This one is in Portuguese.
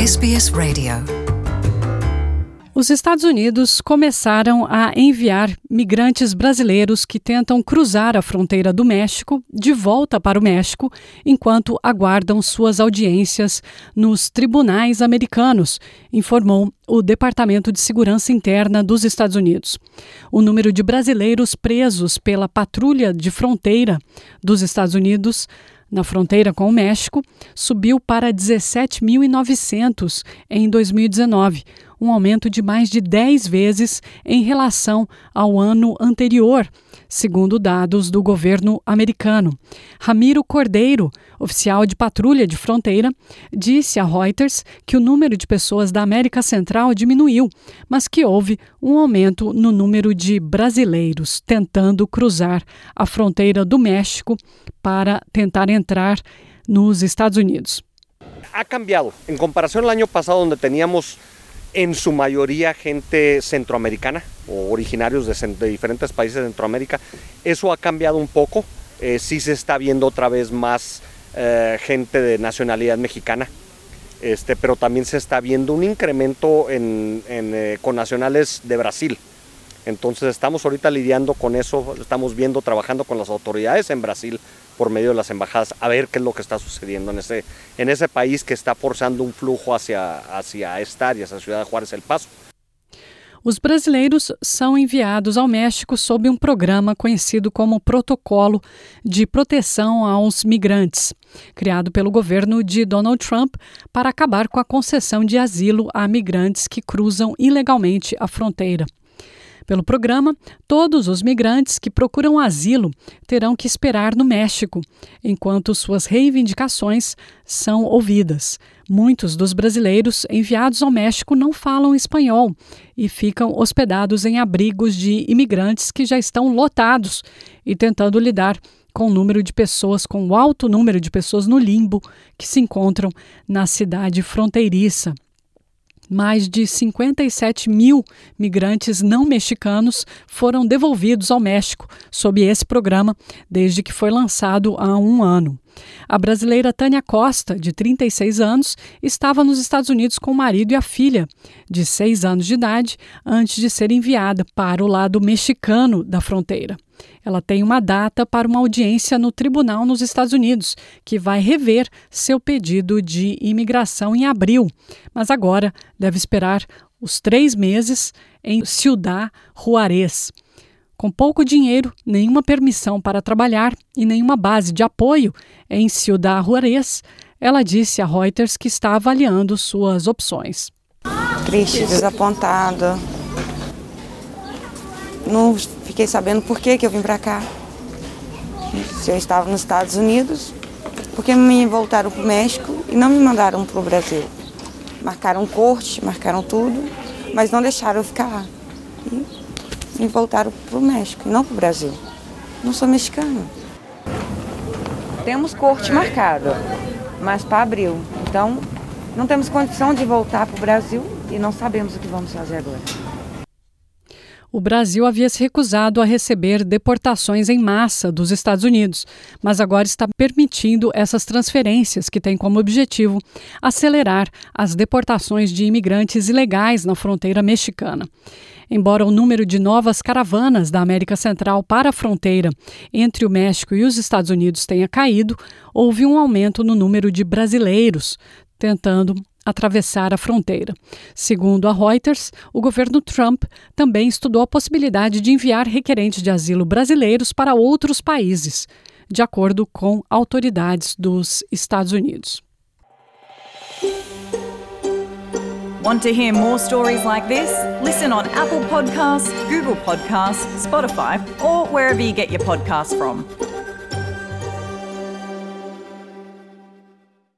SBS Radio. Os Estados Unidos começaram a enviar migrantes brasileiros que tentam cruzar a fronteira do México de volta para o México, enquanto aguardam suas audiências nos tribunais americanos, informou o Departamento de Segurança Interna dos Estados Unidos. O número de brasileiros presos pela patrulha de fronteira dos Estados Unidos na fronteira com o México subiu para 17.900 em 2019, um aumento de mais de 10 vezes em relação ao ano anterior, segundo dados do governo americano. Ramiro Cordeiro, oficial de patrulha de fronteira, disse a Reuters que o número de pessoas da América Central diminuiu, mas que houve um aumento no número de brasileiros tentando cruzar a fronteira do México para tentar entrar nos Estados Unidos. Ha cambiado en comparación al año pasado, donde teníamos en su mayoría gente centroamericana o originarios de diferentes países de Centroamérica. Eso ha cambiado un poco. Sí se está viendo otra vez más gente de nacionalidad mexicana, pero también se está viendo un incremento con nacionales de Brasil. Entonces estamos ahorita lidiando con eso, estamos trabajando con las autoridades en Brasil por medio de las embajadas, a ver qué es lo que está sucediendo en ese país que está forzando un flujo hacia esta área, hacia Ciudad de Juárez, El Paso. Os brasileiros são enviados ao México sob um programa conhecido como Protocolo de Proteção aos Migrantes, criado pelo governo de Donald Trump para acabar com a concessão de asilo a migrantes que cruzam ilegalmente a fronteira. Pelo programa, todos os migrantes que procuram asilo terão que esperar no México, enquanto suas reivindicações são ouvidas. Muitos dos brasileiros enviados ao México não falam espanhol e ficam hospedados em abrigos de imigrantes que já estão lotados e tentando lidar com o alto número de pessoas no limbo que se encontram na cidade fronteiriça. Mais de 57 mil migrantes não mexicanos foram devolvidos ao México sob esse programa desde que foi lançado há um ano. A brasileira Tânia Costa, de 36 anos, estava nos Estados Unidos com o marido e a filha, de 6 anos de idade, antes de ser enviada para o lado mexicano da fronteira. Ela tem uma data para uma audiência no tribunal nos Estados Unidos, que vai rever seu pedido de imigração em abril, mas agora deve esperar os 3 meses em Ciudad Juárez. Com pouco dinheiro, nenhuma permissão para trabalhar e nenhuma base de apoio em Ciudad Juárez, ela disse a Reuters que está avaliando suas opções. Triste, desapontada. Não fiquei sabendo por que eu vim para cá. Se eu estava nos Estados Unidos, porque me voltaram para o México e não me mandaram para o Brasil. Marcaram corte, marcaram tudo, mas não deixaram eu ficar lá. E me voltaram para o México e não para o Brasil. Não sou mexicana. Temos corte marcado, mas para abril. Então, não temos condição de voltar para o Brasil e não sabemos o que vamos fazer agora. O Brasil havia se recusado a receber deportações em massa dos Estados Unidos, mas agora está permitindo essas transferências que têm como objetivo acelerar as deportações de imigrantes ilegais na fronteira mexicana. Embora o número de novas caravanas da América Central para a fronteira entre o México e os Estados Unidos tenha caído, houve um aumento no número de brasileiros tentando atravessar a fronteira. Segundo a Reuters, o governo Trump também estudou a possibilidade de enviar requerentes de asilo brasileiros para outros países, de acordo com autoridades dos Estados Unidos. Want to hear more stories like this? Listen on Apple Podcasts, Google Podcasts, Spotify, or wherever you get your podcasts from.